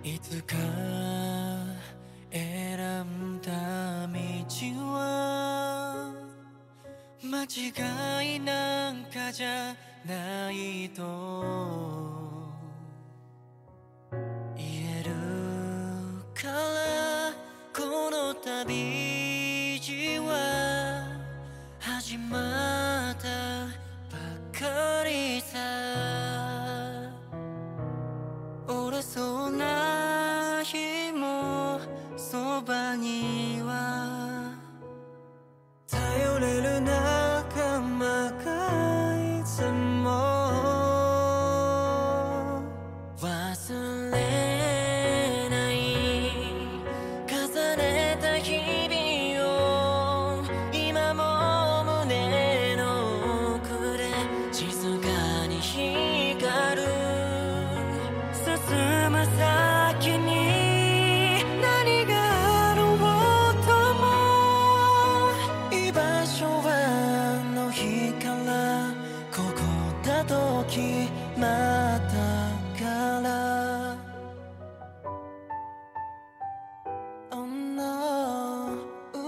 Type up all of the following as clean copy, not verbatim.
いつか選んだ道は間違いなんかじゃないと言えるからこの旅路は始まったばかりさ。折れそうな日もそばには頼れる仲間がいつも忘れない重ねた日々を今も胸の奥で静かに光る。進む先に何があろうとも居場所はあの日からここだと決まったから。 Oh no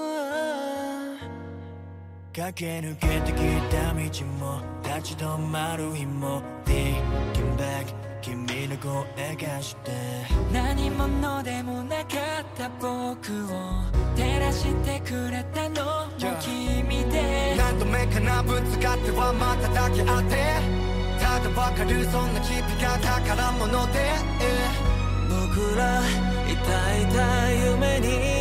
駆け抜けてきた道も立ち止まる日も Thinking back 君の声がして何者でもなかった僕を照らしてくれたのも君で何度目かなぶつかってはまた抱き合ってただわかるそんな君が宝物で、 僕ら抱いた夢に